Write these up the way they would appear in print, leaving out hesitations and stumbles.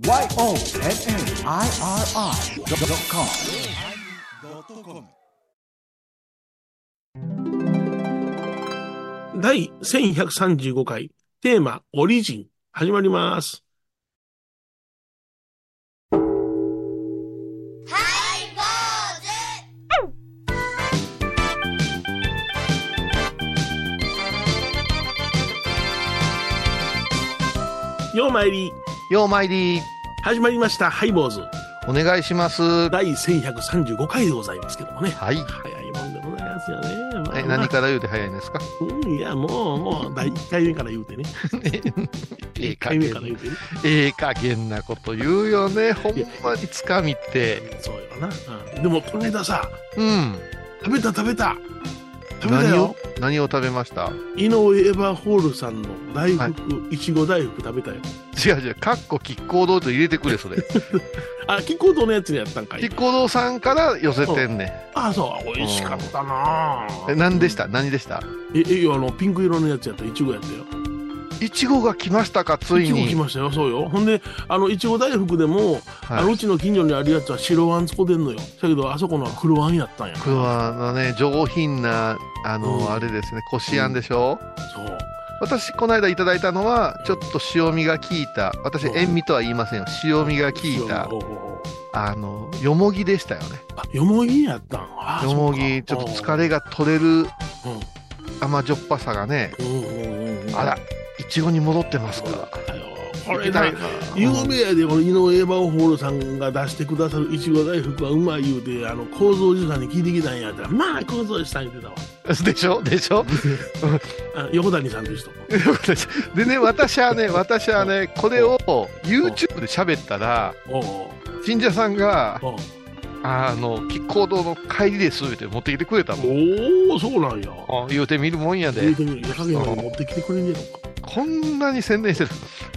YONNIRI.com 第1135回テーマオリジン始まります。ようまいりようまいり始まりましたハイボーズお願いします。 第1135回でございますけどもね。 はい。 早いもんでございますよね。 何から言うて早いんですか？ いやもう第1回目から言うてね。1回目から言うてね。 加減なこと言うよね。ほんまにつかみって。 そうよな。でもこの間さ、食べたよ。 何を食べました？ 井上エバーホールさんの大福、いちご大福食べたよ。 違う、かっこ亀甲堂と入れてくれそれ。 あ、亀甲堂のやつにやったんかい。 亀甲堂さんから寄せてんねん。 あ、そう美味しかったな。 何でした？ピンク色のやつやったいちごやったよ。 いちごが来ましたか、ついに。 いちご来ましたよ、そうよ。ほんでいちご大福でも、うちの近所にあるやつは白あん使ってんのよ。だけどあそこのは黒あんやったんや。 黒あんのね、上品なあれですね、こしあんでしょ。そう。私この間いただいたのはちょっと塩味が効いた、私塩味とは言いませんよ、塩味が効いたよもぎでしたよね。 あ、よもぎやったん。 よもぎ、ちょっと疲れが取れる甘じょっぱさがね。あら、いちごに戻ってますか。 これな、有名やで、この井上エバーホールさんが出してくださるいちご大福はうまい言うて、構造寺さんに聞いてきたんやったら、まあ構造寺さん言ってたわ。 でしょ横谷さんという人でね、私はねこれを YouTube で喋ったら信者さんが亀甲堂の帰りですって持ってきてくれたもん。 おお、そうなんや。 言うてみるもんやで。 言うてみる。加減まで持ってきてくれんねえのか。 こんなに宣伝してる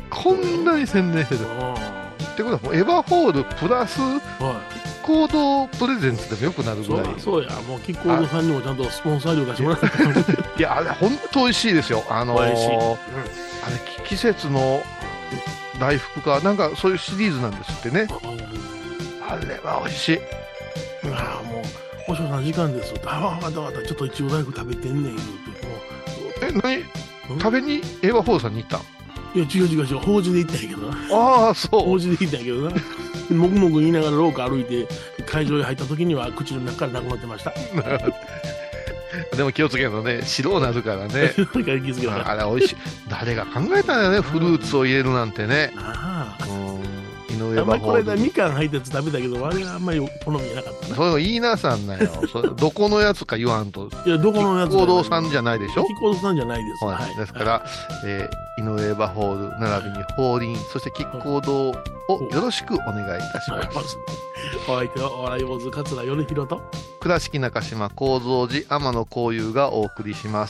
ってことはエバーホールプラス亀甲堂プレゼンツでもよくなるぐらい。 そうや、もう亀甲堂さんにもちゃんとスポンサー料出してもらっていや、あれ本当美味しいですよ。美味しい、あれ季節の大福かなんかそういうシリーズなんですってね。あれは美味しい。 もうお嬢さん時間ですよ。分かったちょっといちご大福食べてんねん言うて。 何食べにエバーホールさんに行った？ いや違う法事で行ったんやけどな。 ああ、そう。 法事で行ったんやけどな。もぐもぐ言いながら廊下歩いて会場へ入った時には口の中からなくなってました。 でも気をつけるのね、白になるからね。あれ美味しい。誰が考えたんだよね、フルーツを入れるなんてね。井上エバーホール。これみかん入ったやつ食べたけど、あれはあんまり好みなかったな。 それを言いなさんなよ。どこのやつか言わんと。 いや、どこのやつ。 亀甲堂さんじゃないでしょ。 亀甲堂さんじゃないです。 ですから、井上エバーホール並びに法輪、そして亀甲堂をよろしくお願いいたします。 お相手はお笑い坊主桂米広と倉敷中島高蔵寺天野幸雄がお送りします。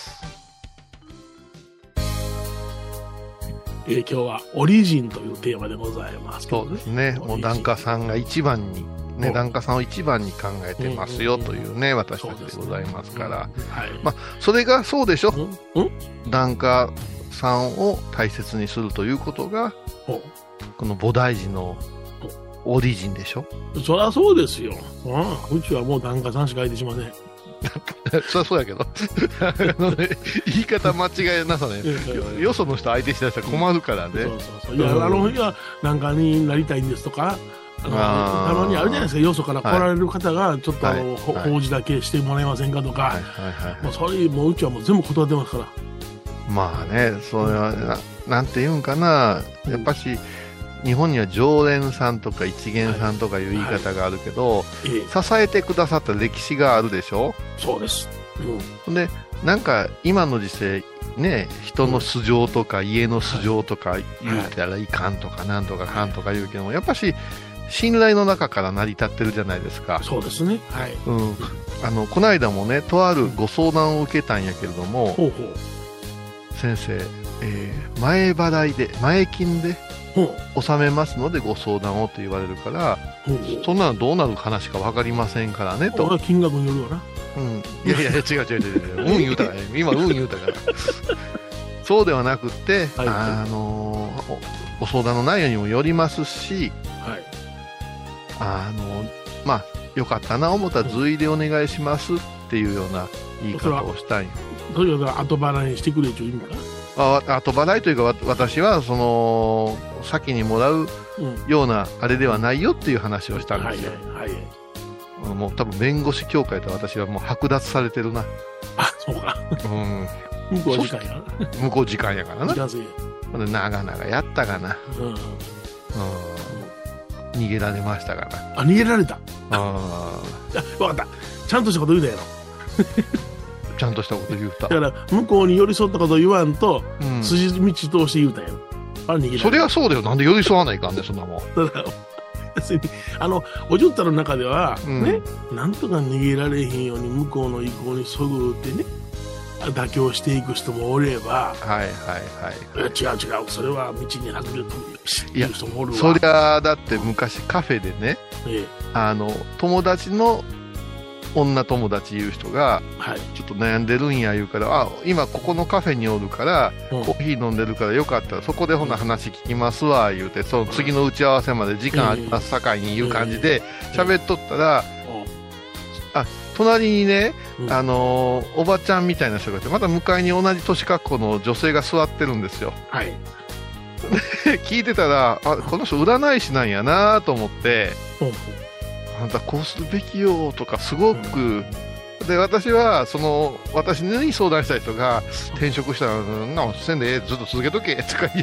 今日はオリジンというテーマでございます。 そうですね。もう檀家さんが一番にね、檀家さんを一番に考えてますよというね、私たちでございますから、まあそれがそうでしょ。檀家さんを大切にするということがこの菩提寺のオリジンでしょ。 そりゃそうですよ。うちはもう檀家さんしか空いてしません。 そりゃそうやけど言い方間違いなさね。よその人相手しだしたら困るからね。 いや、日は檀家になりたいんですとか、たまにあるじゃないですか。よそから来られる方がちょっと法事だけしてもらえませんかとか、それもううちはもう全部断ってますから。 まあね、それはなんて言うんかな、やっぱし日本には常連さんとか一元さんとかいう言い方があるけど、支えてくださった歴史があるでしょ。 そうです。 で、なんか今の時世ね、人の素性とか家の素性とか言うたらいかんとかなんとかかんとか言うけども、やっぱし信頼の中から成り立ってるじゃないですか。 そうですね。はい。 この間もね、とあるご相談を受けたんやけれども、先生、前払いで前金で納めますのでご相談をと言われるから、そんなのどうなる話か分かりませんからねと。 金額によるよな。 いや違う言うたから今言うたからそうではなくって、おご相談の内容にもよりますし、 はい、 まあよかったな思ったら随でお願いしますっていうような言い方をしたい。 というか後払いにしてくれという意味か。 後払いというか、私はその先にもらうようなあれではないよっていう話をしたんですよ。はいはいはい、もう多分弁護士協会と私はもう剥奪されてるな。 あ、そうか。向こう時間や向こう時間やからな。長々やったがな。逃げられましたがな。 逃げられた。分かった。ちゃんとしたこと言うたやろ。 ちゃんとしたこと言うた。 だから向こうに寄り添ったこと言わんと、筋道通して言うたやろ。逃げられた。 それはそうだよ。なんで寄り添わないかんねん、そんなもん。 だから別におじゅったの中では、ね、なんとか逃げられへんように向こうの意向にそぐってね、妥協していく人もおれば、はいはいはい、違うそれは道に外れるっていう人もおるわ。 そりゃだって昔カフェでね、友達の女友達いう人が、ちょっと悩んでるんや言うから、今ここのカフェにおるから、コーヒー飲んでるからよかったらそこでほな話聞きますわ言うて、その次の打ち合わせまで時間ありますさかいにいう感じで喋っとったら、隣にね、おばちゃんみたいな人がいて、また向かいに同じ年格好の女性が座ってるんですよ。はい、聞いてたら、この人占い師なんやなと思って、あんたこうするべきよとかすごく、で私は私に相談した人が転職したらなせんでずっと続けとけとか言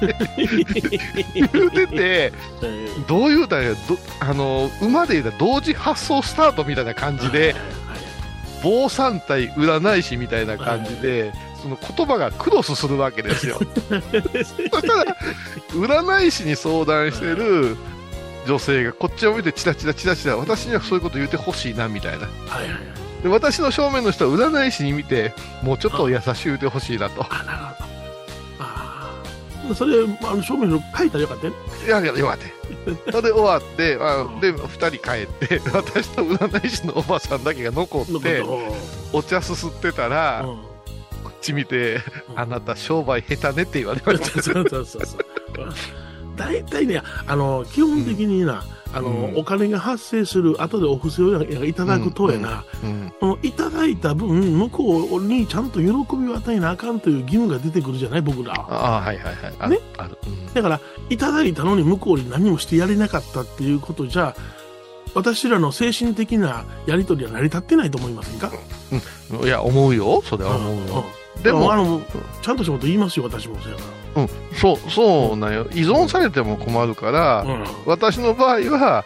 っててどういうたら馬で言うたら同時発想スタートみたいな感じで坊さん対占い師みたいな感じでその言葉がクロスするわけですよ。そしたら占い師に相談してる女性がこっちを見てチラチラ私にはそういうこと言ってほしいなみたいな、で私の正面の人は占い師に見てもうちょっと優しい言ってほしいなと。 なるほど。それ正面の書いたらよかったね。 いやよかったそれで終わってで2人帰って私と占い師のおばさんだけが残ってお茶すすってたら、こっち見て、あなた商売下手ねって言われました。そう大体ね、基本的にな、お金が発生する、後でお布施をいただくとやな、いただいた分、向こうにちゃんと喜びを与えなあかんという義務が出てくるじゃない、僕ら。 はいはいはい。 ね。だから、いただいたのに向こうに何もしてやれなかったっていうことじゃ、私らの精神的なやり取りは成り立ってないと思いませんか？ いや、思うよ。それは思うよ。 でも、ちゃんとしたこと言いますよ、私もそうやから。 そうなんよ。依存されても困るから、私の場合は、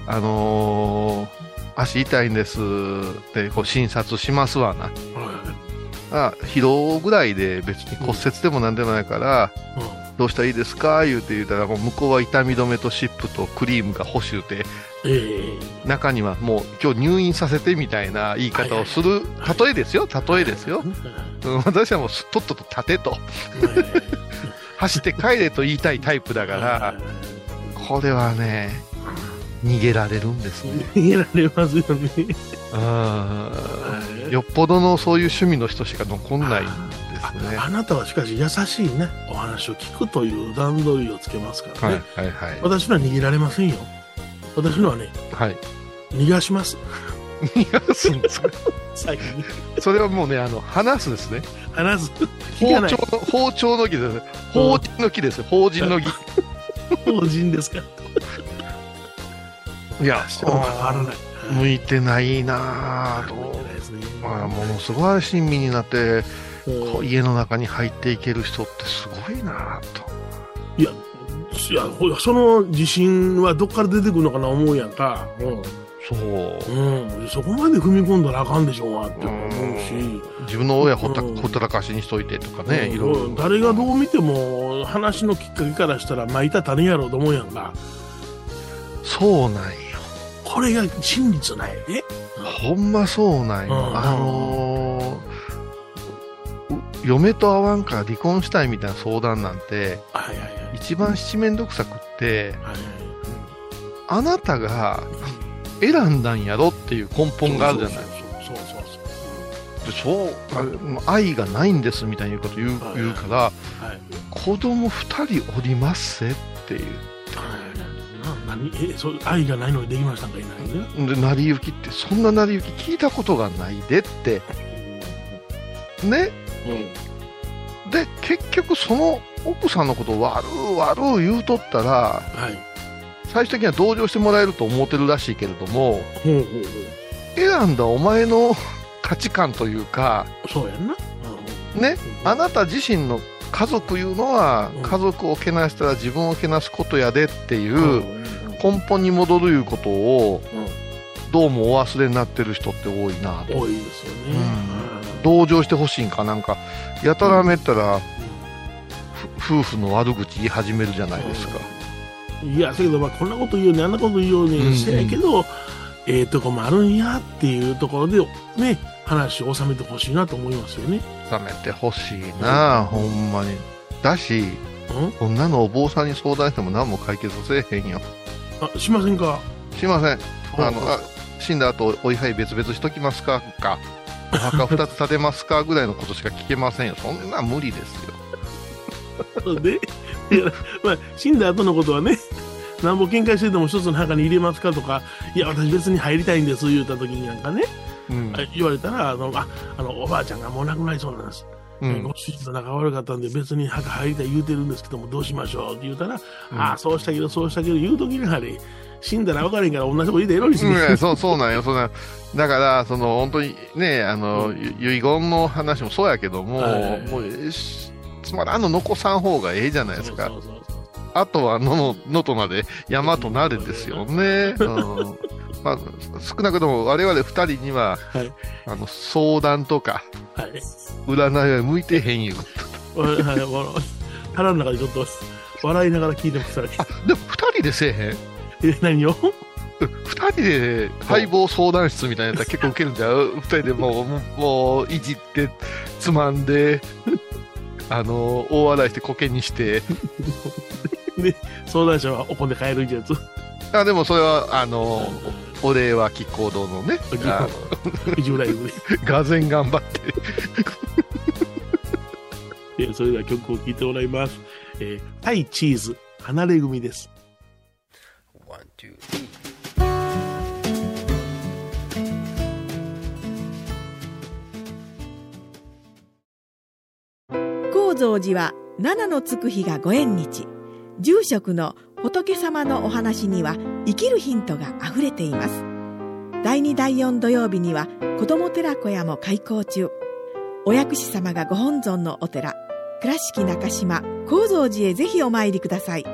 足痛いんですって診察しますわな。疲労ぐらいで別に骨折でもなんでもないから、どうしたらいいですか言うたら、もう向こうは痛み止めと湿布とクリームが欲しゅうて、中にはもう今日入院させてみたいな言い方をする、例えですよ。私はもうとっとと立てと。走って帰れと言いたいタイプだから、これはね、逃げられるんですね。 逃げられますよね。 よっぽどのそういう趣味の人しか残んないんですね。 あなたはしかし優しいね、お話を聞くという段取りをつけますからね。私のは逃げられませんよ。私のはね、逃がします。 逃がすんですか？ 先に。 それはもうね、話すですね。 話す。 包丁の木です。法人の木です。法人の木。 法人ですか？ いや、向いてないなぁと。ものすごい親身になって、家の中に入っていける人ってすごいなぁと。 いや、その自信はどっから出てくるのかな思うやんか。そこまで踏み込んだらあかんでしょうがって思うし、 自分の親ほったらかしにしといてとかね、いろいろ誰がどう見ても話のきっかけからしたらまいた種やろうと思うやんか。 そうなんよ。 これが真実なんやね。 ほんまそうなんよ。嫁と会わんから離婚したいみたいな相談なんて、一番七面倒くさくって、あなたが選んだんやろっていう根本があるじゃない。 そう愛がないんですみたいなこと言うから、はい、子供2人おりますっていう。 愛がないのにできましたんかいないね。 で成り行きってそんな成り行き聞いたことがないでってね、で結局その奥さんのことを悪う言うとったら、はい、最終的には同情してもらえると思ってるらしいけれども、選んだお前の価値観というか、 そうやんな、 ね、あなた自身の家族いうのは、家族をけなしたら自分をけなすことやでっていう根本に戻るいうことを、どうもお忘れになってる人って多いなと。 多いですよね、 同情してほしいんかなんかやたらめったら、夫婦の悪口言い始めるじゃないですか。 いやだけど、こんなこと言うようにあんなこと言うようにしてやけど、とこもあるんやっていうところでね、話を収めてほしいなと思いますよね。 収めてほしいな、ほんまに。だし、こんなのお坊さんに相談しても何も解決せえへんよ。 しませんか？ しません。死んだ後お位牌別々しときますかお墓2つ建てますかぐらいのことしか聞けませんよ。そんな無理ですよ。 で死んだ後のことはね、なんぼ喧嘩してても一つの墓に入れますかとか、いや私別に入りたいんです言うた時になんかね、言われたらおばあちゃんがもう亡くなりそうなんです、ご主人と仲悪かったんで別に墓入りたい言うてるんですけどもどうしましょうって言うたら、そうしたけど言う時にやはり死んだら分からへんから同じこと言うてエロいしね、 そうなんよ。だから本当にね、遺言の話もそうやけども、もうつまらんの残さん方がええじゃないですか。あとはのとなで山となれですよね。少なくとも我々2人には、相談とか、占いは向いてへんよ。 腹の中でちょっと笑いながら聞いてますからね。 でも2人でせえへん？ 何を 2人で相棒相談室みたいなやったら結構ウケるんじゃう？2人でもういじってつまんで大笑いしてコケにしてで相談者はお金買えるやつ。 でもそれはお礼は亀甲堂のねがぜん頑張ってそれでは曲を聴いてもらいます。タイチーズ離れ組です。1、2、 3。高蔵寺は七のつく日がご縁日。住職の仏様のお話には生きるヒントがあふれています。第2第4土曜日には子ども寺小屋も開校中。お薬師様がご本尊のお寺、倉敷中島・高蔵寺へぜひお参りください。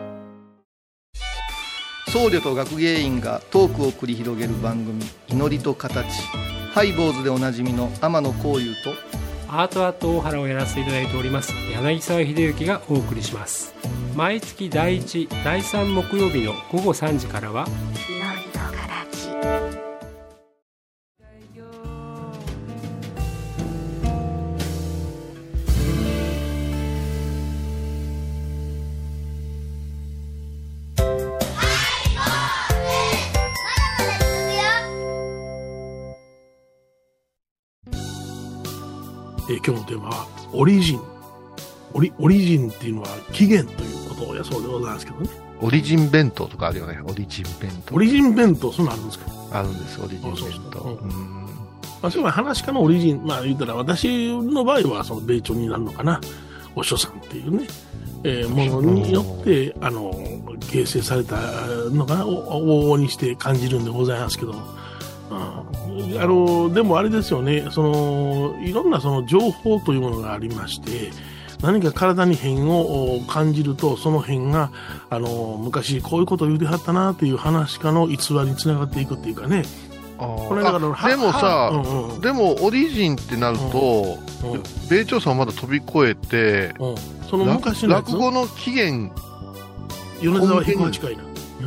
僧侶と学芸員がトークを繰り広げる番組、祈りと形。ハイボーズでおなじみの天野幸雄とアート大原をやらせていただいております柳沢秀幸がお送りします。毎月第1、第3木曜日の午後3時からは祈りと形。 今日のテーマはオリジン。オリジンっていうのは起源ということやそうでございますけどね。 オリジン弁当とかあるよね。オリジン弁当。 オリジン弁当、そんなのあるんですか？ あるんです、オリジン弁当。 そういう話家のオリジン、言ったら私の場合はその米朝になるのかな。お師匠さんっていうね、ものによって形成されたのかな、往々にして感じるんでございますけど。でもあれですよね、いろんな情報というものがありまして、何か体に変を感じるとその変が昔こういうことを言うてはったなという話家の逸話につながっていくっていうかね。 これだからでもさ、でもオリジンってなると、米朝さんをまだ飛び越えて、 その昔の落語の起源、 米沢変が近いな。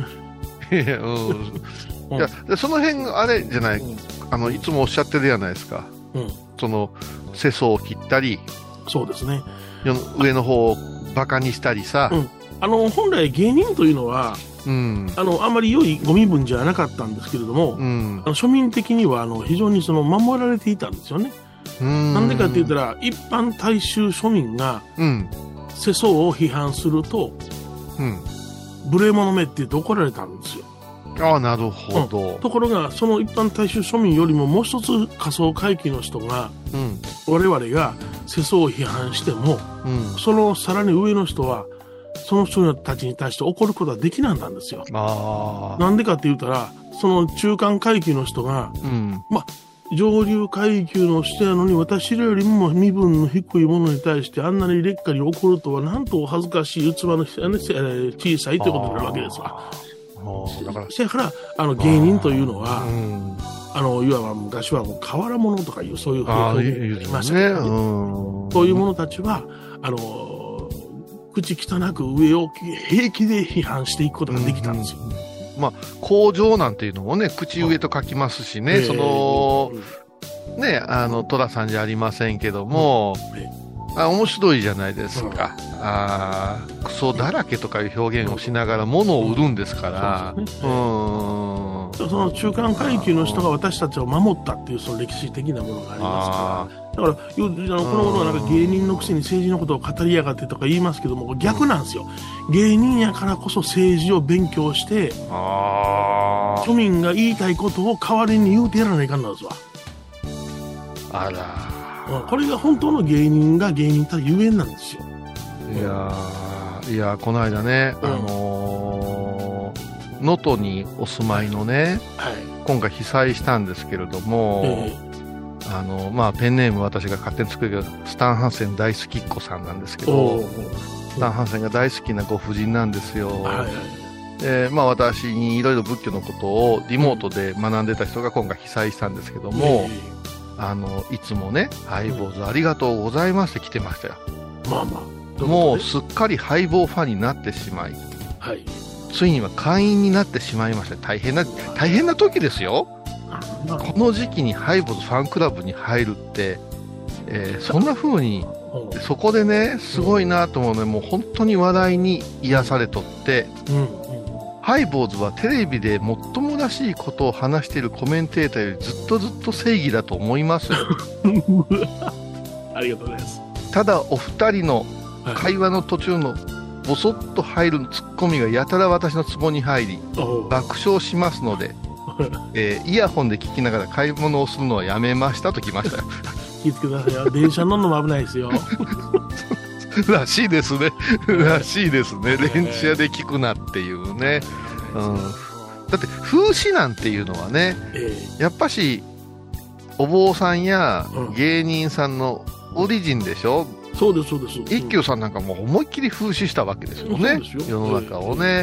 いやその辺あれじゃない、いつもおっしゃってるじゃないですか、世相を切ったり、 そうですね、 上の方をバカにしたりさ、 本来芸人というのは、あんまり良いご身分じゃなかったんですけれども、庶民的には非常に守られていたんですよね。 なんでかって言ったら、一般大衆庶民が世相を批判すると、無礼者めって言って怒られたんですよ。 ああ、なるほど。 ところが、その一般大衆庶民よりももう一つ下層階級の人が、我々が世相を批判しても、そのさらに上の人は、その人たちに対して怒ることはできなんだんですよ。なんでかって言ったら、その中間階級の人が、上流階級の人やのに私らよりも身分の低いものに対してあんなに劣化に怒るとはなんとお恥ずかしい器の小さいということになるわけですわ。だから芸人というのは、いわば昔はもう変わら者とかいうそういう表現がいましたけど、そういう者たちは口汚く上を平気で批判していくことができたんですよ。 工場なんていうのもね、口上と書きますしね、寅さんじゃありませんけども、面白いじゃないですか。クソだらけとかいう表現をしながら物を売るんですから。 その中間階級の人が私たちを守ったっていうその歴史的なものがありますから。だからこの頃はなんか芸人のくせに政治のことを語りやがってとか言いますけども、逆なんですよ。芸人やからこそ政治を勉強して庶民が言いたいことを代わりに言うてやらないかんなんですわ。これが本当の芸人が芸人たるゆえんなんですよ。 いやこの間ね、能登にお住まいのね、今回被災したんですけれども、ペンネーム私が勝手に作るけど、スタン・ハンセン大好きっ子さんなんですけど、スタン・ハンセンが大好きなご婦人なんですよ。私にいろいろ仏教のことをリモートで学んでた人が今回被災したんですけども、いつもね、ハイボーズありがとうございますって来てましたよ。もうすっかりハイボーファンになってしまい、ついには会員になってしまいました。大変な時ですよ。この時期にハイボーズファンクラブに入るって、そんな風に、そこでね、すごいなと思うね、もう本当に話題に癒されとって、ハイボーズはテレビでもっともらしいことを話しているコメンテーターよりずっと正義だと思いますよ。 ありがとうございます。 ただお二人の会話の途中のボソッと入るツッコミがやたら私のツボに入り爆笑しますので、イヤホンで聞きながら買い物をするのはやめましたと来ましたよ。 気をつけてくださいよ。電車乗るのも危ないですよ。 らしいですね。らしいですね。電車で聞くなっていうね。だって風刺なんていうのはね、やっぱしお坊さんや芸人さんのオリジンでしょ。 そうですそうです。 一休さんなんかもう思いっきり風刺したわけですよね。世の中をね。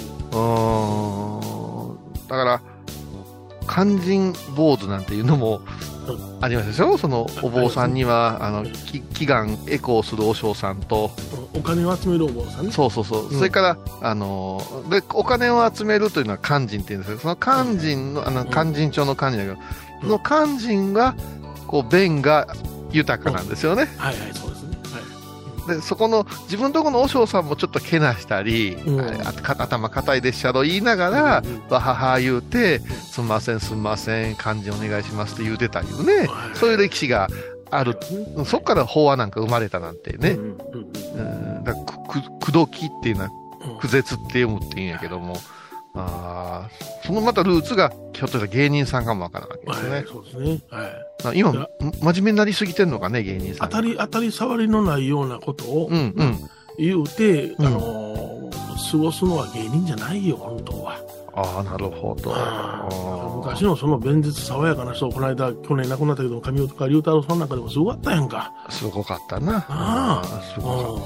だから勧進坊主なんていうのもありますでしょ。そのお坊さんには祈願エコーする和尚さんとお金を集めるお坊さんね。 そう、それからでお金を集めるというのは勧進っていうんですけど、その勧進の勧進帳の勧進だけど、その勧進がこう弁が豊かなんですよね。 そうですね。 でそこの自分のところの和尚さんもちょっとけなしたり、頭固いでっしゃろ言いながら、わはは言うて、すんません漢字お願いしますって言うてたりね、そういう歴史がある。そこから法話なんか生まれたなんてね。だから口説きっていうのは苦絶って読むっていうんやけども、そのまたルーツがひょっとしたら芸人さんかもわからないわけですね。 そうですね。 今真面目になりすぎてんのかね、芸人さん。 当たり障りのないようなことを言うて、過ごすのは芸人じゃないよ本当は。 なるほど。 昔のその弁舌爽やかな人、この間去年亡くなったけど上岡龍太郎さんなんかでもすごかったやんか。 すごかったな。すごかった。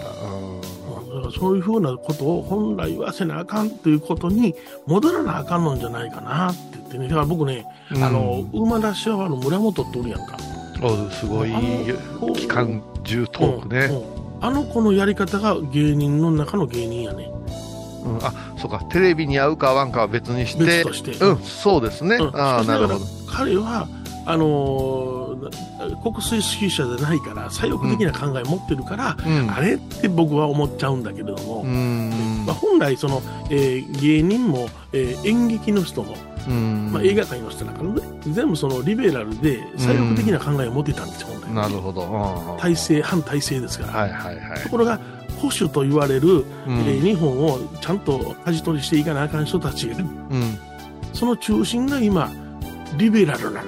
そういうふうなことを本来はせなあかんということに戻らなあかんのんじゃないかなって言ってね。だから僕ね、馬出しは村本っておるやんか。 すごい期間中トークね。 あの子のやり方が芸人の中の芸人やね。 そうか、テレビに合うか合わんかは別にして、 別として、 そうですね。なるほど。 彼は国粋主義者じゃないから左翼的な考えを持ってるから、あれって僕は思っちゃうんだけれども、本来その、芸人も、演劇の人も、映画界の人なんかもね、全部そのリベラルで左翼的な考えを持ってたんですよ、本来。 なるほど。 体制、反体制ですから。 はいはいはい。 ところが、保守と言われる、日本をちゃんと舵取りしていかなあかん人たちが、その中心が今、リベラルなの。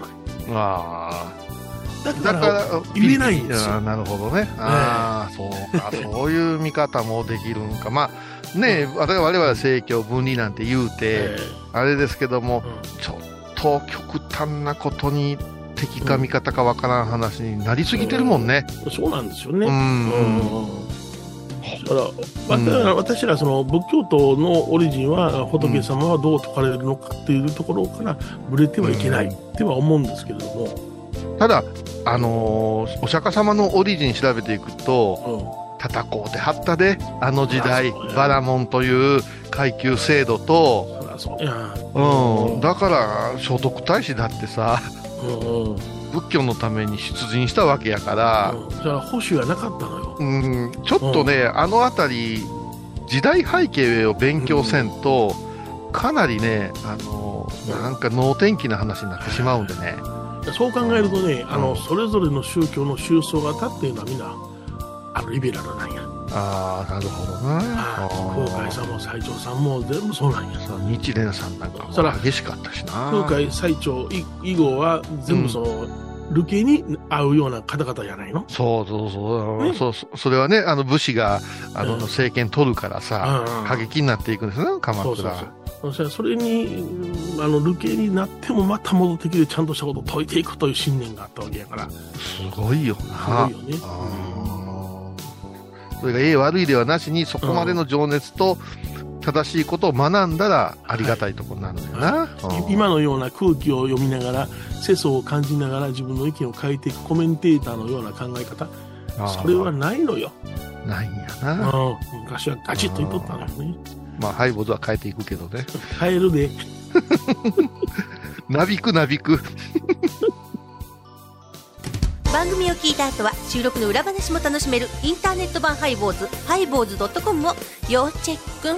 だから言えないんですよ。 なるほどね。そうか、そういう見方もできるんか。まあね、我々は政教分離なんて言うて、あれですけども、ちょっと極端なことに敵か味方かわからん話になりすぎてるもんね。 そうなんですよね。だから私らその仏教徒のオリジンは仏様はどう説かれるのかっていうところからぶれてはいけないっては思うんですけれども、 ただお釈迦様のオリジン調べていくと、叩こうてはったで、あの時代バラモンという階級制度と、だから聖徳太子だってさ、仏教のために出陣したわけやから、 だから保守がなかったのよ。 ちょっとね、あの辺り時代背景を勉強せんと、かなりね、なんか能天気な話になってしまうんでね。 そう考えるとね、それぞれの宗教の宗祖方っていうのはみんなリベラルなんや。 なるほどな。 空海さんも最澄さんも全部そうなんや。 日蓮さんなんかも激しかったしな。 空海最澄以後は全部その、流刑に合うような方々じゃないの。 そうそれはね、武士が政権取るからさ、過激になっていくんですね、鎌倉。 それに流刑になってもまた戻ってきてちゃんとしたことを解いていくという信念があったわけやから。 すごいよな。 すごいよね。 それが悪いではなしに、そこまでの情熱と正しいことを学んだらありがたいところになるんだよな。 今のような空気を読みながら、世相を感じながら自分の意見を変えていくコメンテーターのような考え方、それはないのよ。 ないんやな。 昔はガチッと言っとったのよね。 まあハイボーズは変えていくけどね。 変えるで。 なびくなびく。 番組を聞いた後は収録の裏話も楽しめるインターネット版ハイボーズ、ハイボーズ.com を要チェック。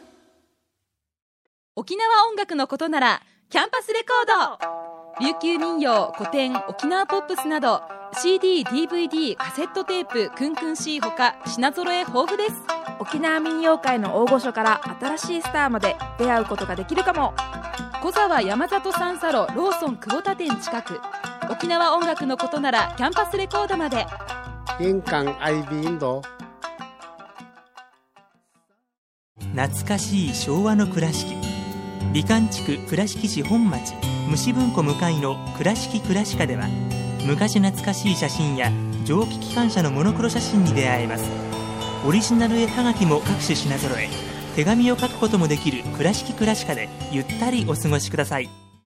沖縄音楽のことならキャンパスレコード、琉球民謡、古典、沖縄ポップスなど CD、DVD、カセットテープ、クンクン C ほか品揃え豊富です。 沖縄民謡界の大御所から新しいスターまで出会うことができるかも。 小沢山里三佐路ローソン久保田店近く。沖縄音楽のことならキャンパスレコードまで。 印鑑アイビーインド。 懐かしい昭和の倉敷、美観地区倉敷市本町虫文庫向かいの倉敷倉歯科では、昔懐かしい写真や蒸気機関車のモノクロ写真に出会えます。オリジナル絵はがきも各種品揃え、手紙を書くこともできる倉敷倉歯科でゆったりお過ごしください。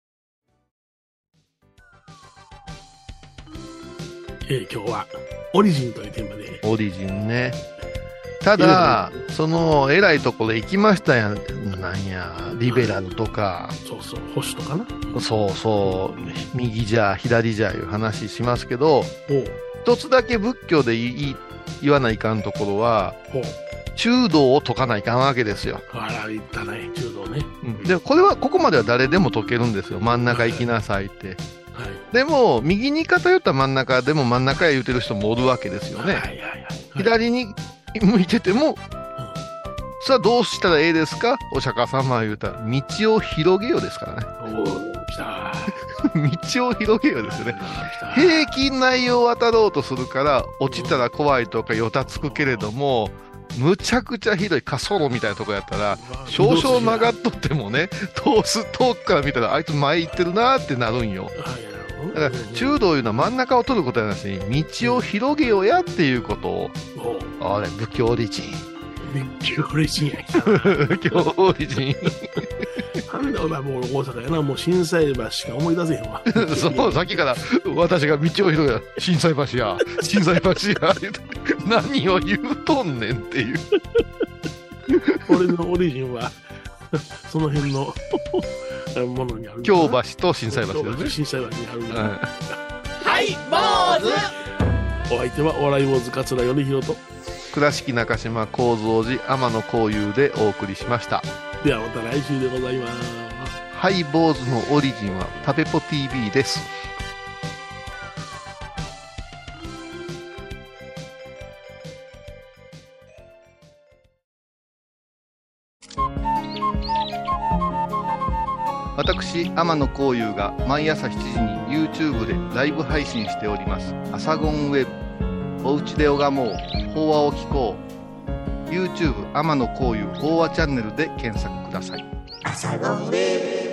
今日はオリジンというテーマで。 オリジンね。ただ、その偉いところ行きましたやん。なんや、リベラルとか。 保守とかな。 右じゃ左じゃいう話しますけど、一つだけ仏教で言わないかんところは、中道を解かないかんわけですよ。 言ったね、中道ね。 で、ここまでは誰でも解けるんですよ。真ん中行きなさいって。でも、右に偏った真ん中でも真ん中へ言うてる人もおるわけですよね。左に向いてても、さあどうしたらええですか、お釈迦様は言うたら、道を広げようですからね。道を広げようですよね。平均内容を渡ろうとするから、落ちたら怖いとかよたつくけれども、むちゃくちゃひどい滑走路みたいなとこやったら、少々曲がっとってもね、遠くから見たらあいつ前行ってるなーってなるんよ。だから中道いうのは真ん中を取ることやなしに、道を広げようやっていうことを、仏教オリジン。 仏教オリジンや。 仏教オリジン。 なんだお前、もう大阪やな、もう心斎橋しか思い出せへんわ。 そう、さっきから私が道を広げた、心斎橋や、心斎橋や、何を言うとんねんっていう。 俺のオリジンは、その辺のものにある。 京橋と心斎橋ですね。 心斎橋にある。 はい、坊主。 お相手はお笑い坊主桂米宏と倉敷中島幸三寺天野幸雄でお送りしました。 ではまた来週でございます。 ハイ坊主のオリジンはタペポ TV です。 私天野幸雄が毎朝7時に YouTube でライブ配信しておりますアサゴンウェブ、おうちで拝もう法話を聞こう、 YouTube 天野幸雄法話チャンネルで検索ください。アサゴンウェブ。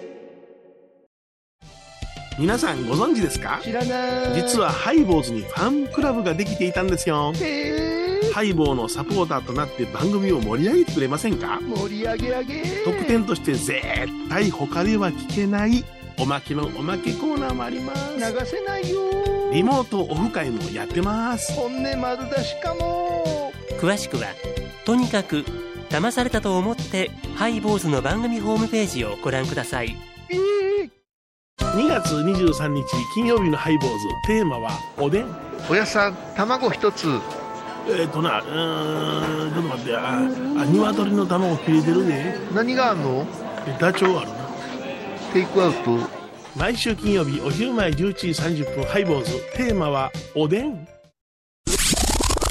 皆さんご存知ですか？ 知らない。 実はハイボーズにファンクラブができていたんですよ。ハイボーのサポーターとなって番組を盛り上げてくれませんか？ 盛り上げ上げ。 特典として絶対他では聞けないおまけのおまけコーナーもあります。 流せないよ。 リモートオフ会もやってます。 本音丸出しかも。 詳しくはとにかく騙されたと思ってハイボーズの番組ホームページをご覧ください。 2月23日金曜日のハイボーズ、テーマはおでん。 おやさん卵一つ。 ちょっと待って鶏の卵切れてるね。 何があんの？ ダチョウあるな。 テイクアウト。 毎週金曜日お昼前11時30分ハイボーズ、テーマはおでん。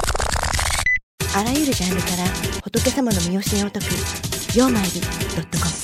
あらゆるジャンルから仏様の身教えを解く曜マイル.com